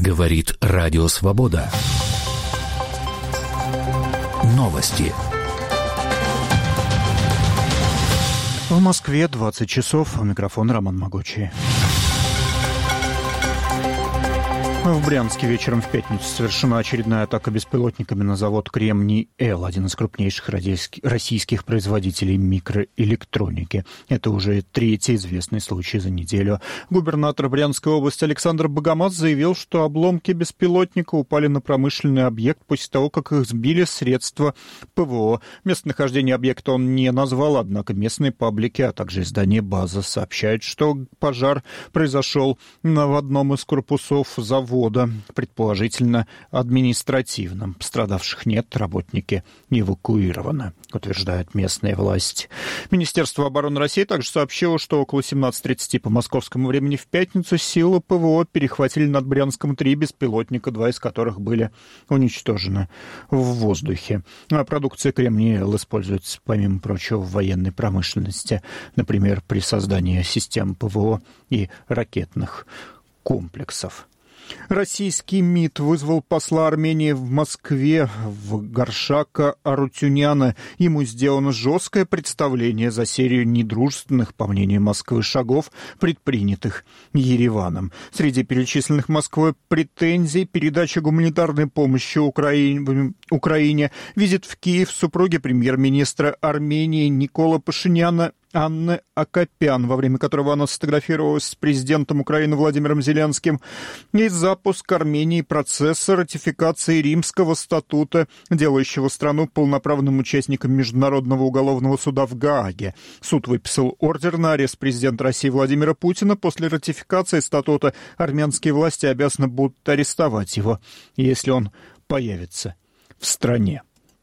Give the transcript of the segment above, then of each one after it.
Говорит Радио Свобода. Новости. В Москве 20 часов. У микрофона Роман Могучий. В Брянске вечером в пятницу совершена очередная атака беспилотниками на завод «Кремний-Л», один из крупнейших российских производителей микроэлектроники. Это уже третий известный случай за неделю. Губернатор Брянской области Александр Богомаз заявил, что обломки беспилотника упали на промышленный объект после того, как их сбили средства ПВО. Местонахождение объекта он не назвал, однако местные паблики, а также издание «База» сообщают, что пожар произошел в одном из корпусов завода, предположительно административном. Пострадавших нет, работники эвакуированы, утверждают местные власти. Министерство обороны России также сообщило, что около 17:30 по московскому времени в пятницу силы ПВО перехватили над Брянском 3 беспилотника, 2 из которых были уничтожены в воздухе. Продукция «Кремний-Л» используется, помимо прочего, в военной промышленности, например, при создании систем ПВО и ракетных комплексов. Российский МИД вызвал посла Армении в Москве, в Горшака Арутюняна. Ему сделано жесткое представление за серию недружественных, по мнению Москвы, шагов, предпринятых Ереваном. Среди перечисленных Москвой претензий передача гуманитарной помощи Украине, визит в Киев супруги премьер-министра Армении Никола Пашиняна Анны Акопян, во время которого она сфотографировалась с президентом Украины Владимиром Зеленским, и запуск Армении процесса ратификации Римского статута, делающего страну полноправным участником Международного уголовного суда в Гааге. Суд выписал ордер на арест президента России Владимира Путина. После ратификации статута армянские власти обязаны будут арестовать его, если он появится в стране.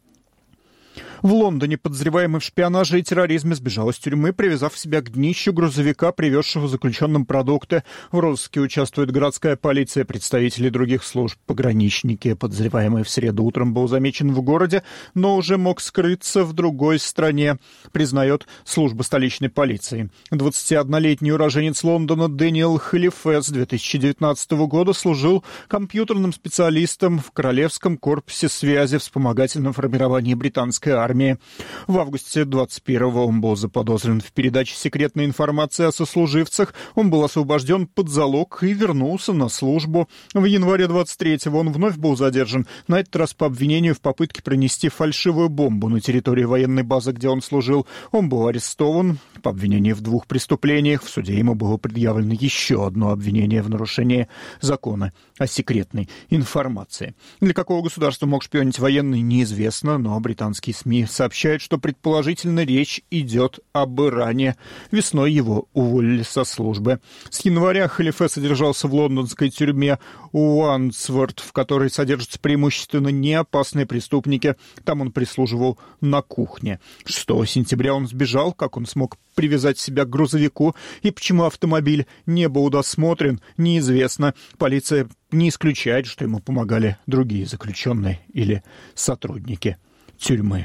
В Лондоне подозреваемый в шпионаже и терроризме сбежал из тюрьмы, привязав себя к днищу грузовика, привезшего заключенным продукты. В розыске участвует городская полиция, представители других служб, пограничники. Подозреваемый в среду утром был замечен в городе, но уже мог скрыться в другой стране, признает служба столичной полиции. 21-летний уроженец Лондона Дэниел Халифе с 2019 года служил компьютерным специалистом в Королевском корпусе связи в вспомогательном формировании британской армии. В августе 21-го он был заподозрен в передаче секретной информации о сослуживцах. Он был освобожден под залог и вернулся на службу. В январе 23-го он вновь был задержан, на этот раз по обвинению в попытке пронести фальшивую бомбу на территории военной базы, где он служил. Он был арестован по обвинению в 2 преступлениях. В суде ему было предъявлено еще одно обвинение в нарушении закона о секретной информации. Для какого государства мог шпионить военный, неизвестно, но британские СМИ сообщают, что предположительно речь идет об Иране. Весной его уволили со службы. С января Халифе содержался в лондонской тюрьме Уансворт, в которой содержатся преимущественно неопасные преступники. Там он прислуживал на кухне. 6 сентября он сбежал. Как он смог привязать себя к грузовику и почему автомобиль не был досмотрен, неизвестно. Полиция не исключает, что ему помогали другие заключенные или сотрудники тюрьмы.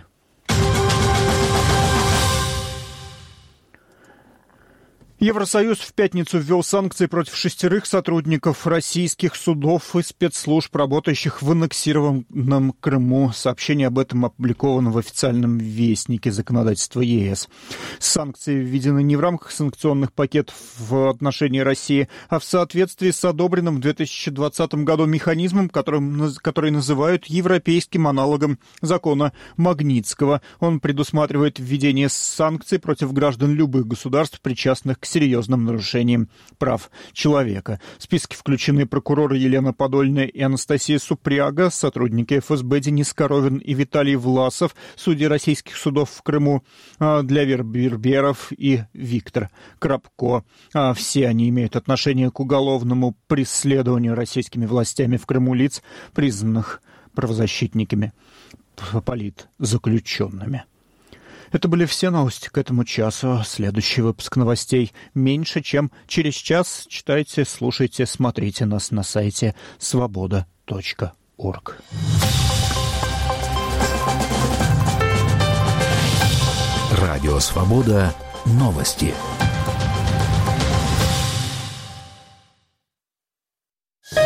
Евросоюз в пятницу ввел санкции против 6 сотрудников российских судов и спецслужб, работающих в аннексированном Крыму. Сообщение об этом опубликовано в официальном вестнике законодательства ЕС. Санкции введены не в рамках санкционных пакетов в отношении России, а в соответствии с одобренным в 2020 году механизмом, который называют европейским аналогом закона Магнитского. Он предусматривает введение санкций против граждан любых государств, причастных к серьезным нарушениям прав человека. В списке включены прокуроры Елена Подольная и Анастасия Супряга, сотрудники ФСБ Денис Коровин и Виталий Власов, судьи российских судов в Крыму Длявер Берберов и Виктор Крапко. Все они имеют отношение к уголовному преследованию российскими властями в Крыму лиц, признанных правозащитниками, политзаключенными. Это были все новости к этому часу. Следующий выпуск новостей меньше, чем через час. Читайте, слушайте, смотрите нас на сайте svoboda.org. Радио «Свобода». Новости.